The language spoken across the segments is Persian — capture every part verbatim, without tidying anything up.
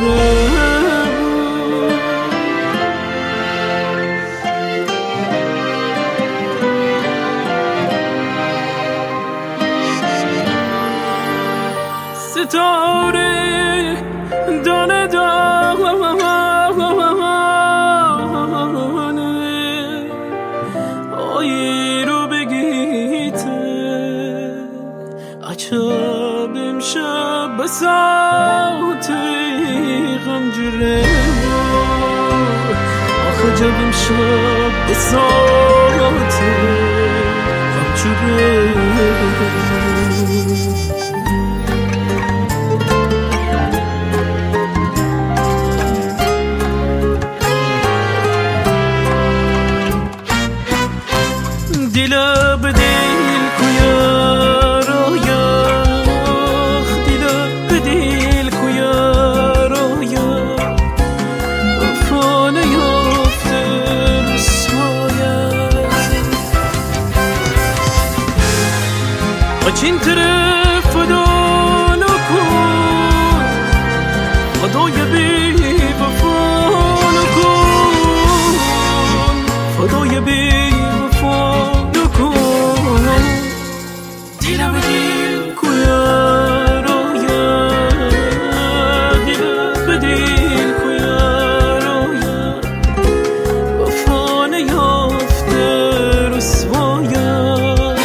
جوره ستاره دانه دانه آیی رو بگیته عجب امشب بساتی غم جره آخه جب امشب بساتی غم جره دل به دل کویا رویا دل به دل کویا رویا وفا نیافته رسوایت اچین طرف فدا نکن فدای بی وفا نکن فدای بی دل به دل کویا رویا دل به دل کویا رویا وفا نیافته رسوایت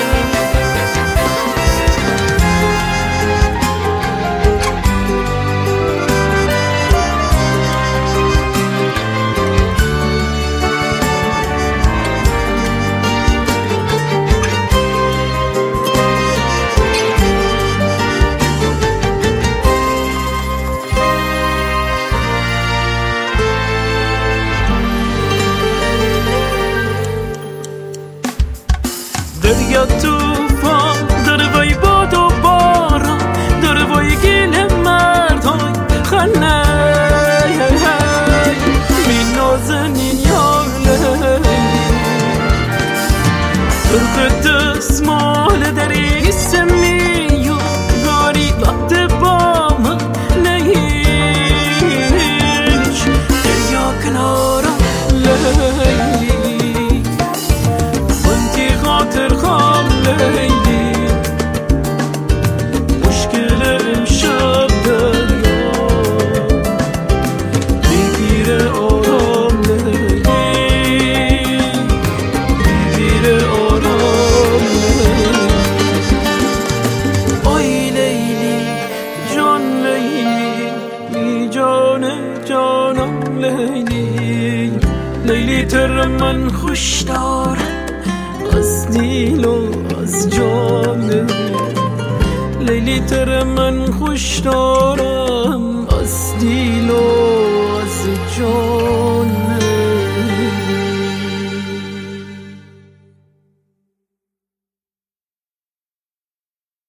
دریا توفان داره وای باد و باران داره وای گیل مردان خنه بی نازنین یار درق دستمال داری سمی و گاری وقت با من نیش دریا کنارم لیلی بنتی خاطر خام لیلی مشکل امشب دریا بگیره آرام لیلی بگیره آرام لیلی آی لیلی جان لیلی بی جان جانم لیلی لیلی تر من خوش دارم از دیل و از جان لیلی تر من خوش دارم از دیل و از جان